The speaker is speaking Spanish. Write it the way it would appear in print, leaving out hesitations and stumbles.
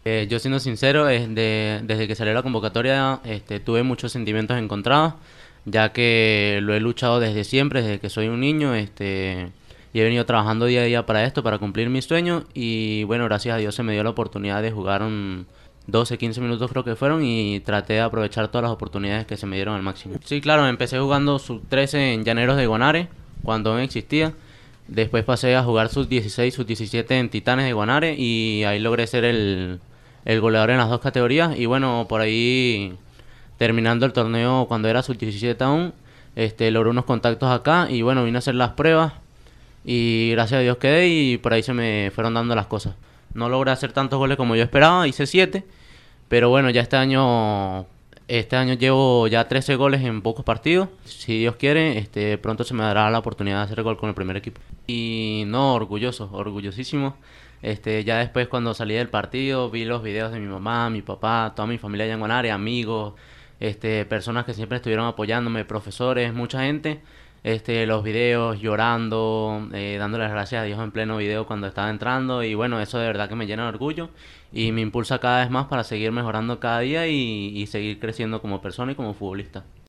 Yo siendo sincero, desde que salió la convocatoria, tuve muchos sentimientos encontrados, ya que lo he luchado desde siempre, desde que soy un niño, y he venido trabajando día a día para esto, para cumplir mis sueños, y bueno, gracias a Dios se me dio la oportunidad de jugar 12, 15 minutos creo que fueron, y traté de aprovechar todas las oportunidades que se me dieron al máximo. Sí, claro, empecé jugando sub 13 en Llaneros de Guanare, cuando aún existía. Después pasé a jugar sub 16, sub 17 en Titanes de Guanare y ahí logré ser el goleador en las dos categorías. Y bueno, por ahí terminando el torneo cuando era sub 17 aún, logré unos contactos acá y bueno, vine a hacer las pruebas y gracias a Dios quedé y por ahí se me fueron dando las cosas. No logré hacer tantos goles como yo esperaba, hice 7, pero bueno, ya este año llevo ya 13 goles en pocos partidos. Si Dios quiere, pronto se me dará la oportunidad de hacer gol con el primer equipo. Y no, orgulloso, orgullosísimo. Ya después cuando salí del partido, vi los videos de mi mamá, mi papá, toda mi familia allá en Guanare, amigos, personas que siempre estuvieron apoyándome, profesores, mucha gente. Los videos llorando, dándole las gracias a Dios en pleno video cuando estaba entrando y bueno, eso de verdad que me llena de orgullo y me impulsa cada vez más para seguir mejorando cada día y seguir creciendo como persona y como futbolista.